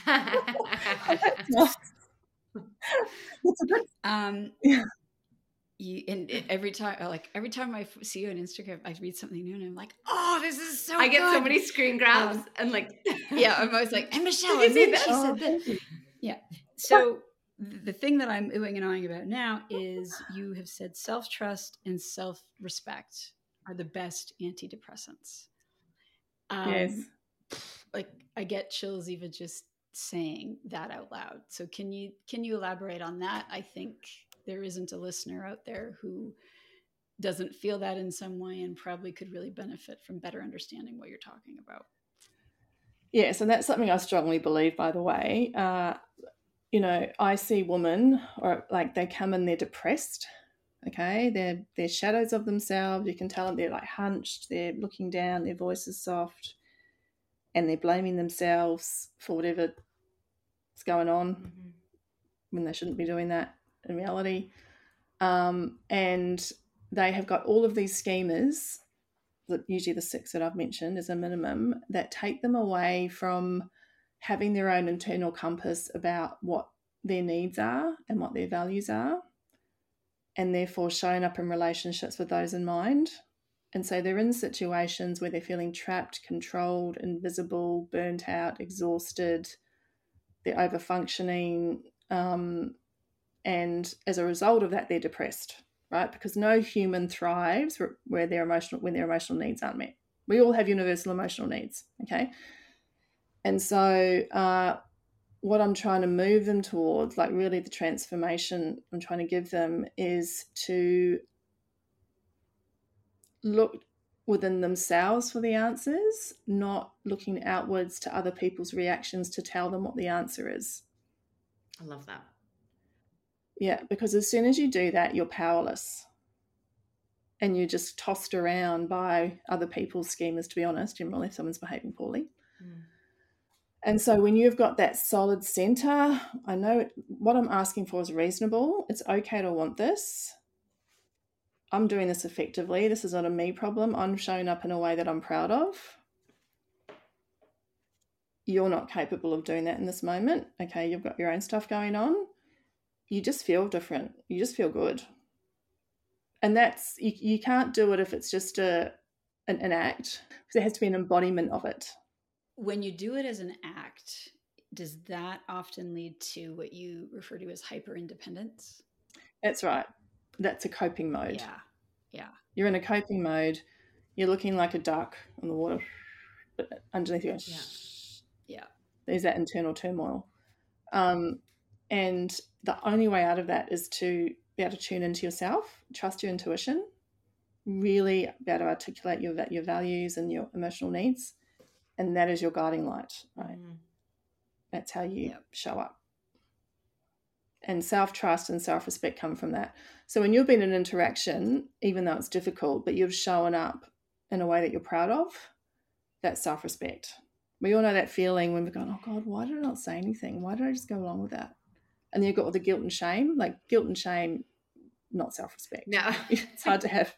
[SPEAKER 2] Every time I see you on Instagram, I read something new and I'm like, oh, this is so
[SPEAKER 1] I
[SPEAKER 2] good.
[SPEAKER 1] get so many screen grabs and like,
[SPEAKER 2] I'm always like, and Michelle, and then she said that. Yeah. So the thing that I'm oohing and ahhing about now is you have said self-trust and self-respect are the best antidepressants.
[SPEAKER 3] Yes.
[SPEAKER 2] Like I get chills even just saying that out loud. So can you elaborate on that? I think there isn't a listener out there who doesn't feel that in some way and probably could really benefit from better understanding what you're talking about.
[SPEAKER 3] Yes, and that's something I strongly believe, by the way. You know, I see women, or like they come and they're depressed, okay? They're shadows of themselves. You can tell them they're like hunched, they're looking down, their voice is soft, and they're blaming themselves for whatever is going on when they shouldn't be doing that in reality. And they have got all of these schemas, that usually the 6 that I've mentioned as a minimum, that take them away from having their own internal compass about what their needs are and what their values are, and therefore showing up in relationships with those in mind. And so they're in situations where they're feeling trapped, controlled, invisible, burnt out, exhausted, they're over-functioning, and as a result of that, they're depressed, right? Because no human thrives when their emotional needs aren't met. We all have universal emotional needs, okay? And so what I'm trying to move them towards, like really the transformation I'm trying to give them, is to look within themselves for the answers, not looking outwards to other people's reactions to tell them what the answer is.
[SPEAKER 1] I love that.
[SPEAKER 3] Yeah, because as soon as you do that, you're powerless. And you're just tossed around by other people's schemas, to be honest, generally, if someone's behaving poorly. Mm. And so when you've got that solid center, I know what I'm asking for is reasonable. It's okay to want this. I'm doing this effectively. This is not a me problem. I'm showing up in a way that I'm proud of. You're not capable of doing that in this moment. Okay, you've got your own stuff going on. You just feel different. You just feel good. And that's, you can't do it if it's just an act. There has to be an embodiment of it.
[SPEAKER 2] When you do it as an act, does that often lead to what you refer to as hyper independence?
[SPEAKER 3] That's right. That's a coping mode.
[SPEAKER 2] Yeah.
[SPEAKER 3] You're in a coping mode. You're looking like a duck on the water, but underneath you,
[SPEAKER 2] yeah.
[SPEAKER 3] There's that internal turmoil. And the only way out of that is to be able to tune into yourself, trust your intuition, really be able to articulate your values and your emotional needs. And that is your guiding light, right? Mm. That's how you show up. And self-trust and self-respect come from that. So when you've been in an interaction, even though it's difficult, but you've shown up in a way that you're proud of, that's self-respect. We all know that feeling when we're going, oh God, why did I not say anything? Why did I just go along with that? And then you've got all the guilt and shame, like guilt and shame, not self-respect.
[SPEAKER 1] No.
[SPEAKER 3] It's hard to have.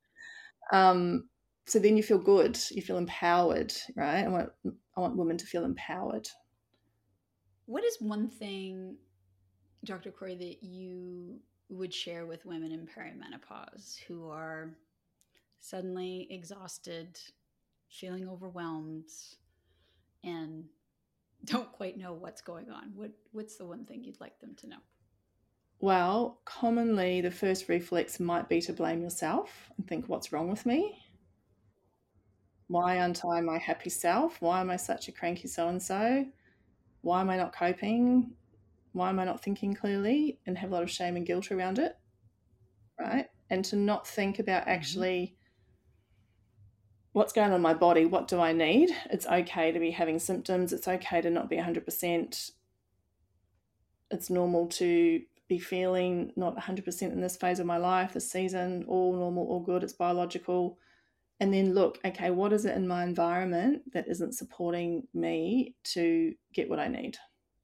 [SPEAKER 3] So then you feel good, you feel empowered, right? I want women to feel empowered.
[SPEAKER 2] What is one thing, Dr. Corey, that you would share with women in perimenopause who are suddenly exhausted, feeling overwhelmed, and don't quite know what's going on? What's the one thing you'd like them to know?
[SPEAKER 3] Well, commonly the first reflex might be to blame yourself and think, what's wrong with me? Why aren't I my happy self? Why am I such a cranky so-and-so? Why am I not coping? Why am I not thinking clearly? And have a lot of shame and guilt around it, right? And to not think about actually what's going on in my body, what do I need? It's okay to be having symptoms. It's okay to not be 100%. It's normal to be feeling not 100% in this phase of my life, this season, all normal, all good, it's biological. And then look, okay, what is it in my environment that isn't supporting me to get what I need?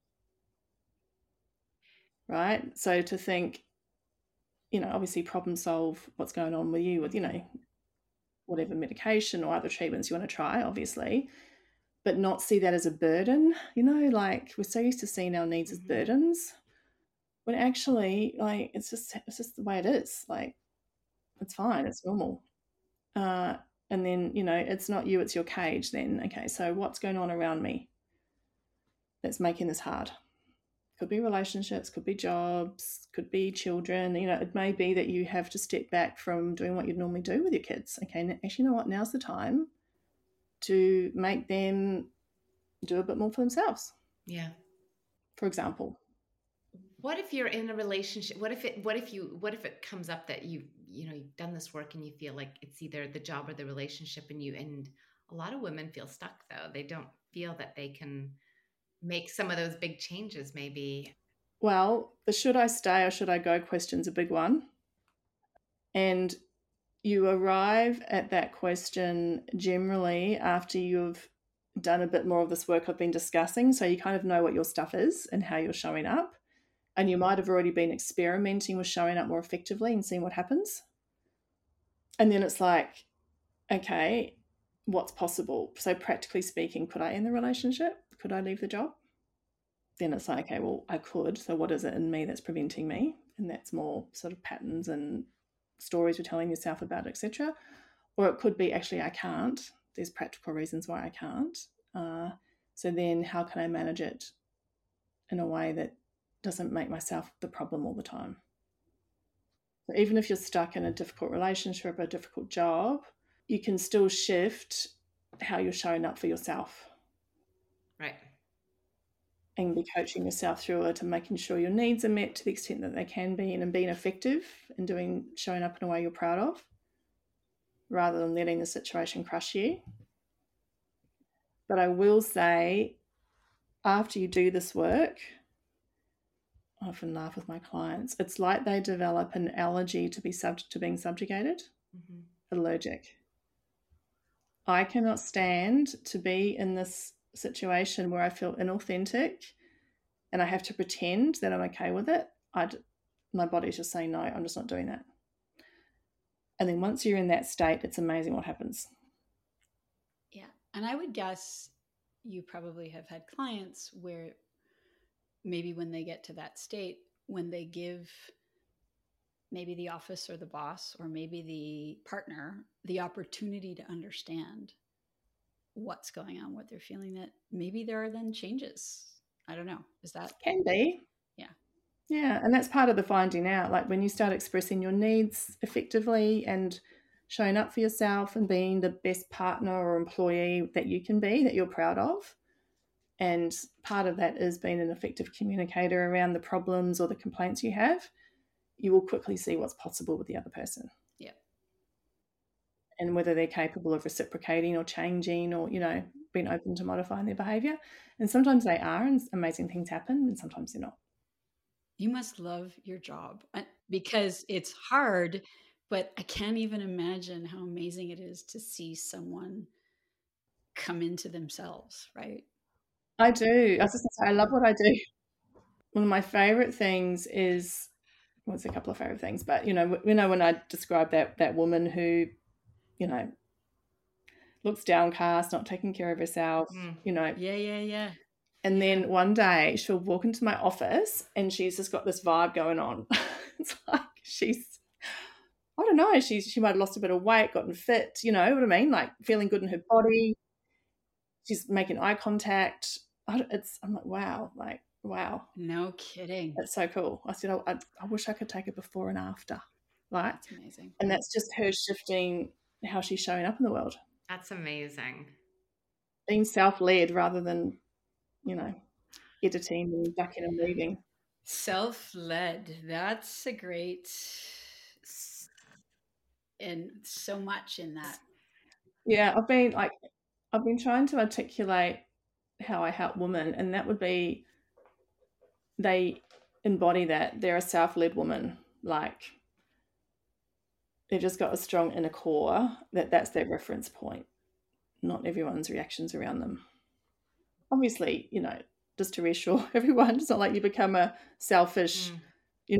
[SPEAKER 3] Right? So to think, obviously problem solve what's going on with you with, whatever medication or other treatments you want to try, obviously, but not see that as a burden. Like we're so used to seeing our needs as burdens, when actually, like, it's just the way it is. Like, it's fine, it's normal. And then, it's not you, it's your cage then. Okay, so what's going on around me that's making this hard? Could be relationships, could be jobs, could be children. It may be that you have to step back from doing what you'd normally do with your kids. Okay, actually, you know what? Now's the time to make them do a bit more for themselves.
[SPEAKER 1] Yeah.
[SPEAKER 3] For example.
[SPEAKER 1] What if you're in a relationship? What if it comes up that you've done this work and you feel like it's either the job or the relationship, and a lot of women feel stuck though. They don't feel that they can make some of those big changes maybe.
[SPEAKER 3] Well, the should I stay or should I go question's a big one. And you arrive at that question generally after you've done a bit more of this work I've been discussing. So you kind of know what your stuff is and how you're showing up. And you might have already been experimenting with showing up more effectively and seeing what happens. And then it's like, okay, what's possible? So practically speaking, could I end the relationship? Could I leave the job? Then it's like, okay, well, I could. So what is it in me that's preventing me? And that's more sort of patterns and stories you're telling yourself about, etc. Or it could be, actually, I can't. There's practical reasons why I can't. So then how can I manage it in a way that doesn't make myself the problem all the time? So even if you're stuck in a difficult relationship or a difficult job, you can still shift how you're showing up for yourself.
[SPEAKER 1] Right.
[SPEAKER 3] and be coaching yourself through it and making sure your needs are met to the extent that they can be, and being effective and showing up in a way you're proud of, rather than letting the situation crush you. But I will say, after you do this work, I often laugh with my clients, it's like they develop an allergy to being subjugated, allergic. I cannot stand to be in this situation where I feel inauthentic and I have to pretend that I'm okay with it. My body's just saying, no, I'm just not doing that. And then once you're in that state, it's amazing what happens.
[SPEAKER 2] Yeah. And I would guess you probably have had clients where maybe when they get to that state, when they give maybe the office or the boss or maybe the partner the opportunity to understand what's going on, what they're feeling, that maybe there are then changes. I don't know. Is that?
[SPEAKER 3] Can be.
[SPEAKER 2] Yeah.
[SPEAKER 3] Yeah. And that's part of the finding out. Like when you start expressing your needs effectively and showing up for yourself and being the best partner or employee that you can be, that you're proud of. And part of that is being an effective communicator around the problems or the complaints you have. You will quickly see what's possible with the other person.
[SPEAKER 2] Yeah.
[SPEAKER 3] And whether they're capable of reciprocating or changing or, being open to modifying their behaviour. And sometimes they are, and amazing things happen, and sometimes they're not.
[SPEAKER 2] You must love your job because it's hard, but I can't even imagine how amazing it is to see someone come into themselves, right?
[SPEAKER 3] I do. I was just going to say, I love what I do. One of my favourite things is, well, it's a couple of favourite things, but, when I describe that woman who, looks downcast, not taking care of herself,
[SPEAKER 2] Yeah.
[SPEAKER 3] And then one day she'll walk into my office and she's just got this vibe going on. It's like I don't know, she might have lost a bit of weight, gotten fit, you know what I mean? Like feeling good in her body. She's making eye contact. I'm like, wow.
[SPEAKER 2] No kidding.
[SPEAKER 3] That's so cool. I said, I wish I could take it before and after. Right?
[SPEAKER 2] That's amazing.
[SPEAKER 3] And that's just her shifting how she's showing up in the world.
[SPEAKER 1] That's amazing.
[SPEAKER 3] Being self-led rather than, editing and ducking and weaving.
[SPEAKER 2] Self-led. That's a great, and so much in that.
[SPEAKER 3] Yeah, I've been trying to articulate how I help women, and that would be they embody that. They're a self-led woman. Like they've just got a strong inner core that's their reference point. Not everyone's reactions around them. Obviously, just to reassure everyone, it's not like you become a selfish, I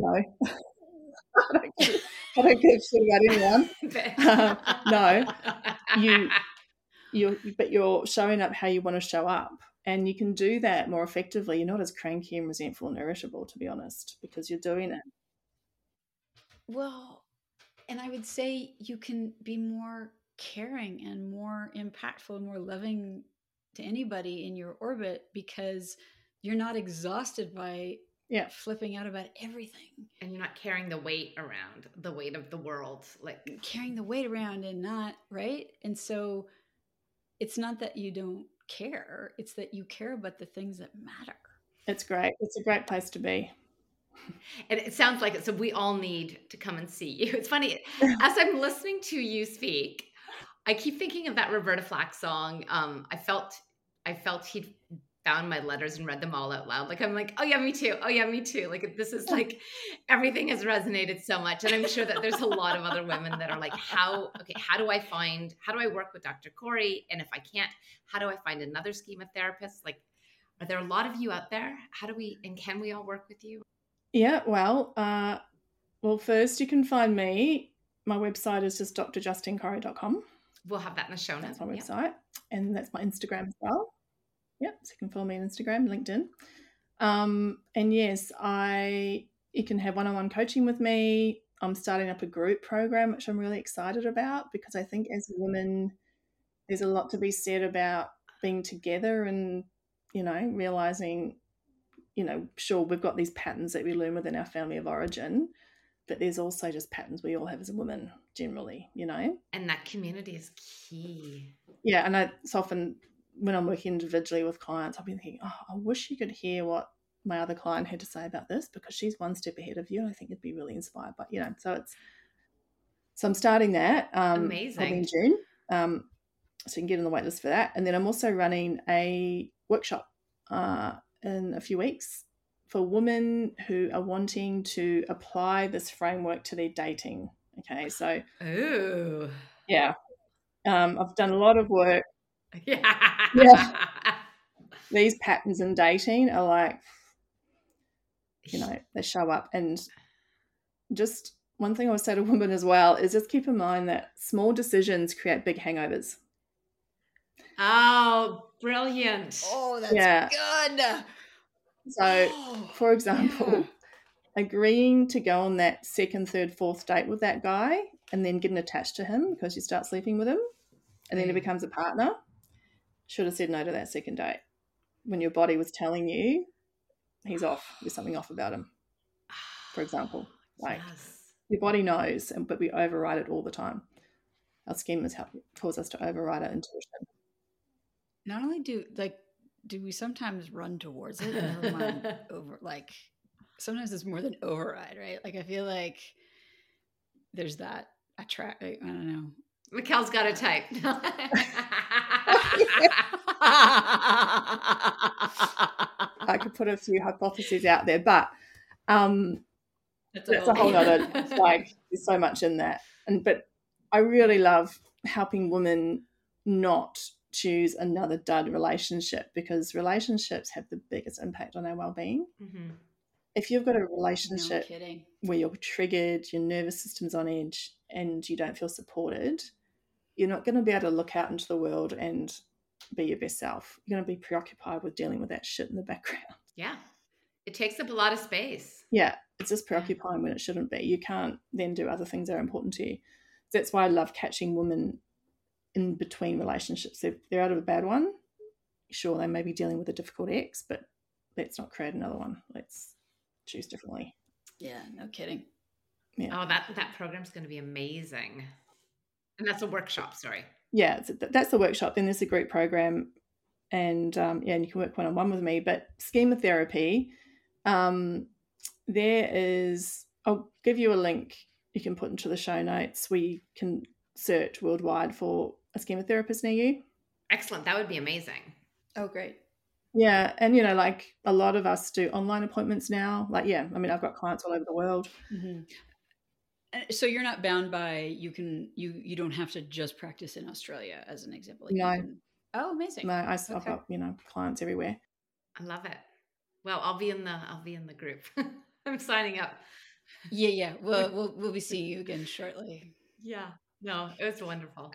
[SPEAKER 3] don't give a shit about anyone. No, but you're showing up how you want to show up, and you can do that more effectively. You're not as cranky and resentful and irritable, to be honest, because you're doing it.
[SPEAKER 2] Well, and I would say you can be more caring and more impactful and more loving to anybody in your orbit because you're not exhausted by flipping out about everything.
[SPEAKER 1] And you're not carrying the weight around, the weight of the world. Like
[SPEAKER 2] carrying the weight around and not, right? And so it's not that you don't care, it's that you care about the things that matter.
[SPEAKER 3] It's great. It's a great place to be.
[SPEAKER 1] And it sounds like it. So we all need to come and see you. It's funny. As I'm listening to you speak, I keep thinking of that Roberta Flack song. I felt he'd found my letters and read them all out loud. Like, I'm like, oh yeah, me too. Oh yeah, me too. Like this is like, everything has resonated so much. And I'm sure that there's a lot of other women that are like, how do I work with Dr. Corey? And if I can't, how do I find another schema therapist? Like, are there a lot of you out there? Can we all work with you?
[SPEAKER 3] Yeah, well, first you can find me. My website is just drjustinecorey.com.
[SPEAKER 1] We'll have that in the show notes.
[SPEAKER 3] That's my website. And that's my Instagram as well. Yeah, so you can follow me on Instagram, LinkedIn. And yes, you can have one-on-one coaching with me. I'm starting up a group program, which I'm really excited about because I think as women, there's a lot to be said about being together and, realizing, sure, we've got these patterns that we learn within our family of origin, but there's also just patterns we all have as a woman generally,
[SPEAKER 1] And that community is key.
[SPEAKER 3] Yeah, and it's often when I'm working individually with clients, I've been thinking, I wish you could hear what my other client had to say about this, because she's one step ahead of you. I think you'd be really inspired. But so I'm starting that
[SPEAKER 1] Amazing.
[SPEAKER 3] probably in June, so you can get on the wait list for that. And then I'm also running a workshop in a few weeks for women who are wanting to apply this framework to their dating. Okay, so
[SPEAKER 1] ooh,
[SPEAKER 3] yeah, I've done a lot of work.
[SPEAKER 1] Yeah.
[SPEAKER 3] These patterns in dating are like, they show up. And just one thing I would say to women as well is just keep in mind that small decisions create big hangovers.
[SPEAKER 1] Oh, brilliant.
[SPEAKER 2] Oh, that's good.
[SPEAKER 3] So, for example, agreeing to go on that second, third, fourth date with that guy and then getting attached to him because you start sleeping with him and then he becomes a partner, should have said no to that second date when your body was telling you he's off, there's something off about him, for example. Like, your body knows, but we override it all the time. Our schemas cause us to override our intuition.
[SPEAKER 2] Not only do we sometimes run towards it, never mind sometimes it's more than override, right? Like, I feel like there's that I don't know.
[SPEAKER 1] Mikkel's got a type.
[SPEAKER 3] I could put a few hypotheses out there, but that's a whole other, like, there's so much in that. But I really love helping women not choose another dud relationship, because relationships have the biggest impact on our well-being.
[SPEAKER 1] Mm-hmm.
[SPEAKER 3] If you've got a relationship where you're triggered, your nervous system's on edge, and you don't feel supported, you're not going to be able to look out into the world and be your best self. You're going to be preoccupied with dealing with that shit in the background.
[SPEAKER 1] Yeah. It takes up a lot of space.
[SPEAKER 3] Yeah. It's just preoccupying when it shouldn't be. You can't then do other things that are important to you. That's why I love catching women in between relationships. If they're out of a bad one, sure, they may be dealing with a difficult ex, but let's not create another one. Let's choose differently.
[SPEAKER 2] Yeah, no kidding.
[SPEAKER 1] Yeah. Oh, that program's going to be amazing. And that's a workshop, sorry.
[SPEAKER 3] Yeah, that's the workshop. Then there's a group program, and and you can work one-on-one with me. But schema therapy, there is, I'll give you a link you can put into the show notes where you can search worldwide for a schema therapist near you.
[SPEAKER 1] Excellent. That would be amazing.
[SPEAKER 2] Oh, great.
[SPEAKER 3] Yeah. And, like, a lot of us do online appointments now. Like, I've got clients all over the world.
[SPEAKER 2] Mm-hmm. So you're not bound by, you don't have to just practice in Australia, as an example.
[SPEAKER 3] No.
[SPEAKER 2] Oh, amazing.
[SPEAKER 3] No, I've got, clients everywhere.
[SPEAKER 1] I love it. Well, I'll be in the group. I'm signing up.
[SPEAKER 2] Yeah. We'll be seeing you again shortly.
[SPEAKER 1] Yeah. No, it was wonderful.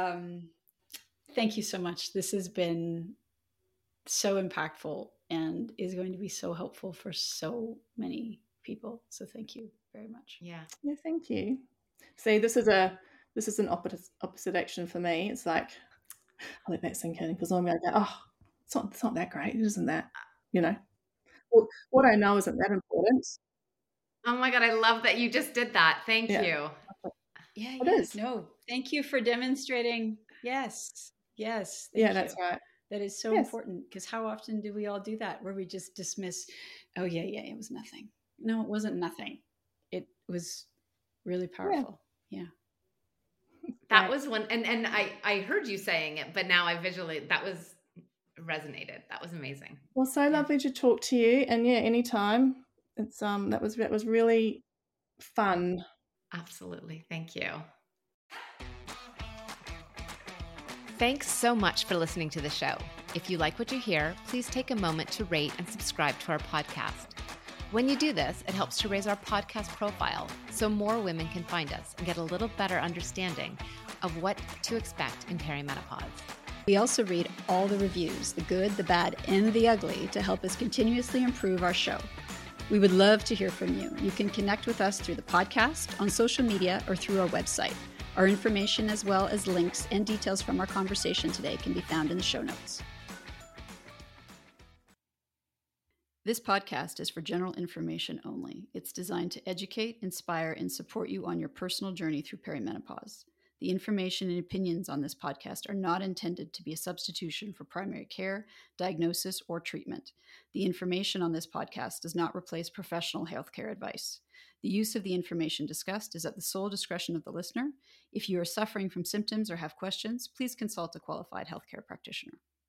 [SPEAKER 2] Thank you so much. This has been so impactful and is going to be so helpful for so many people. So thank you very much.
[SPEAKER 1] Yeah.
[SPEAKER 3] Yeah, thank you. See, this is an opposite action for me. It's like, I let that sink in, because normally I go, it's not that great, isn't that? Well, what I know isn't that important.
[SPEAKER 1] Oh my God, I love that you just did that. Thank you.
[SPEAKER 2] Yeah, it is. No, thank you for demonstrating. Yes. Thank you.
[SPEAKER 3] That's right.
[SPEAKER 2] That is so important, because how often do we all do that, where we just dismiss, oh yeah, it was nothing. No, it wasn't nothing. It was really powerful. Yeah.
[SPEAKER 1] That was one. And I heard you saying it, but now that was resonated. That was amazing.
[SPEAKER 3] Well, so lovely to talk to you. And anytime. It's that was really fun.
[SPEAKER 1] Absolutely. Thank you. Thanks so much for listening to the show. If you like what you hear, please take a moment to rate and subscribe to our podcast. When you do this, it helps to raise our podcast profile so more women can find us and get a little better understanding of what to expect in perimenopause.
[SPEAKER 2] We also read all the reviews, the good, the bad, and the ugly, to help us continuously improve our show. We would love to hear from you. You can connect with us through the podcast, on social media, or through our website. Our information, as well as links and details from our conversation today, can be found in the show notes. This podcast is for general information only. It's designed to educate, inspire, and support you on your personal journey through perimenopause. The information and opinions on this podcast are not intended to be a substitution for primary care, diagnosis, or treatment. The information on this podcast does not replace professional healthcare advice. The use of the information discussed is at the sole discretion of the listener. If you are suffering from symptoms or have questions, please consult a qualified healthcare practitioner.